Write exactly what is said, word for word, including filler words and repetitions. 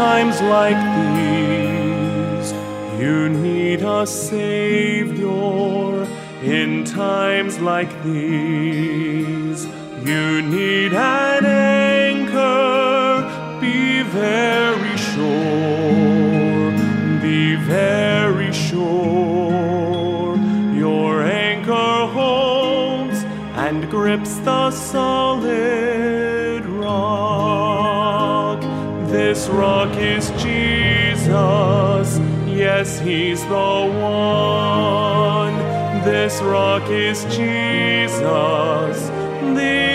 times like these, you need a Savior. In times like these, you need an anchor. Be very sure, be very sure. Your anchor holds and grips the solid rock. This rock is Jesus, yes, He's the one. This rock is Jesus, the